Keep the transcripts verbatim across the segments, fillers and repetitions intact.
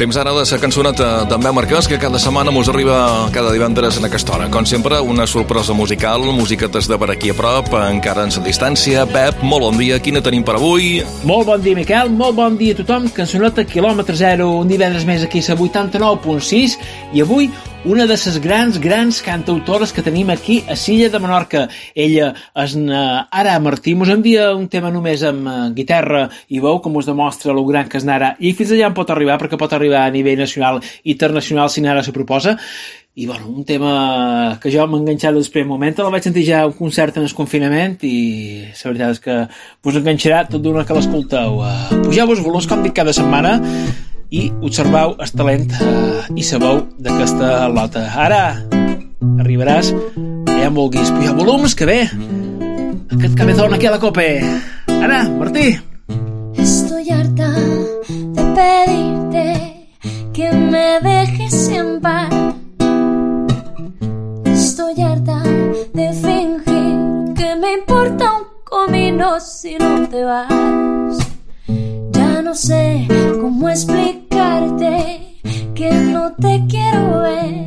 Temps ara de la cançoneta d'en Bel Marquès, que cada setmana mos arriba cada divendres en aquesta hora. Com sempre, una sorpresa musical, musiquetes de per aquí a prop, encara en la distància. Pep, molt bon dia, quina tenim per avui? Molt bon dia, Miquel, molt bon dia a tothom. Cançoneta quilòmetre zero, un divendres més aquí a vuitanta-nou punt sis, i avui una de les grans, grans cantautores que tenim aquí a l'illa de Menorca. Ella és Ara Martí, mos envia un tema només amb guitarra i veu, com us demostra el gran que és Nara, i fins allà en pot arribar, perquè pot arribar a nivell nacional i internacional si Nara se proposa. I bueno, un tema que jo m'he enganxat des del primer moment, la vaig sentir ja un concert en el confinament i la veritat és que us enganxarà tot d'una que l'escolteu. Pugeu-vos volums, com dic cada setmana, i observeu el talent eh, i sabeu d'aquesta lota. Ara arribaràs ja en vulguis. Pujeu volums, que bé aquest cabezón aquí a la cope. Ara, Martí. Estoy harta de pedirte que me dejes en paz. Estoy harta de fingir que me importa un comino si no te vas. Ya no sé cómo explicarte que no te quiero ver.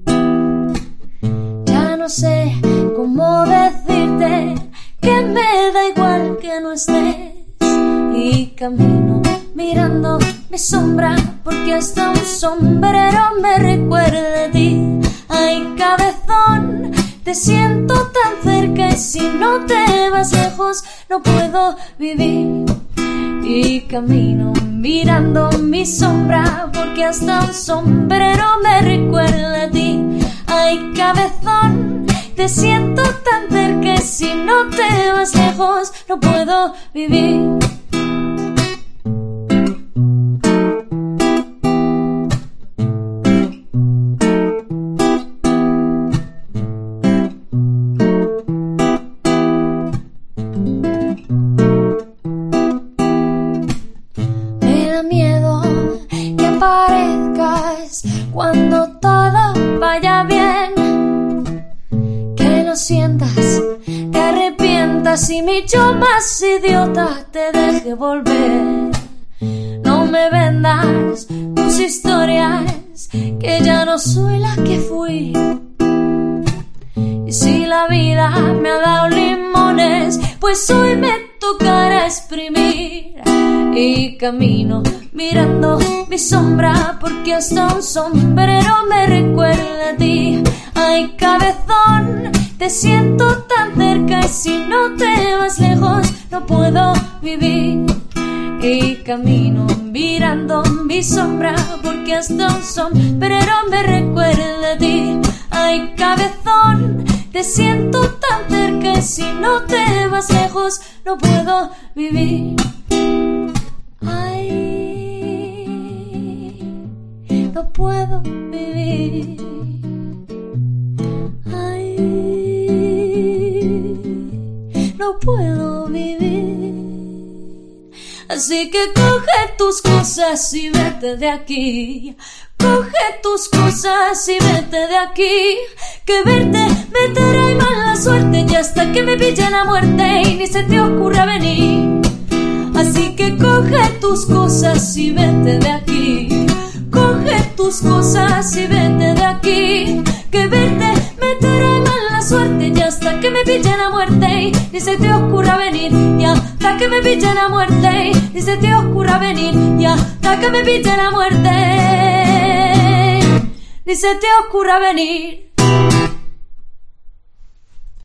Ya no sé cómo decirte que me da igual que no estés. Y camino mirando mi sombra porque hasta un sombrero me recuerda a ti. Ay, cabezón, te siento tan cerca y si no te vas lejos no puedo vivir. Y camino mirando mi sombra porque hasta un sombrero me recuerda a ti. Ay, cabezón, te siento tan cerca y si no te vas lejos no puedo vivir. Cuando todo vaya bien, que lo sientas, te arrepientas y mi yo más idiota te deje volver. No me vendas tus historias, que ya no soy la que fui. Y si la vida me ha dado limones, pues hoy me tocará exprimir. Y camino mirando mi sombra porque hasta un sombrero me recuerda a ti. Ay, cabezón, te siento tan cerca y si no te vas lejos no puedo vivir. Y camino mirando mi sombra porque hasta un sombrero me recuerda a ti. Ay, cabezón, te siento tan cerca y si no te vas lejos no puedo vivir. Ay, no puedo vivir. Ay, no puedo vivir. Así que coge tus cosas y vete de aquí. Coge tus cosas y vete de aquí. Que verte me trae mala suerte y hasta que me pille la muerte y ni se te ocurra venir. Así que coge tus cosas y vete de aquí. Coge tus cosas y vete de aquí. Que verte me trae mala suerte y hasta que me pille la muerte ni se te ocurra venir. Y hasta que me pille la muerte ni se te ocurra venir. Y hasta que me pille la muerte ni se te ocurra venir.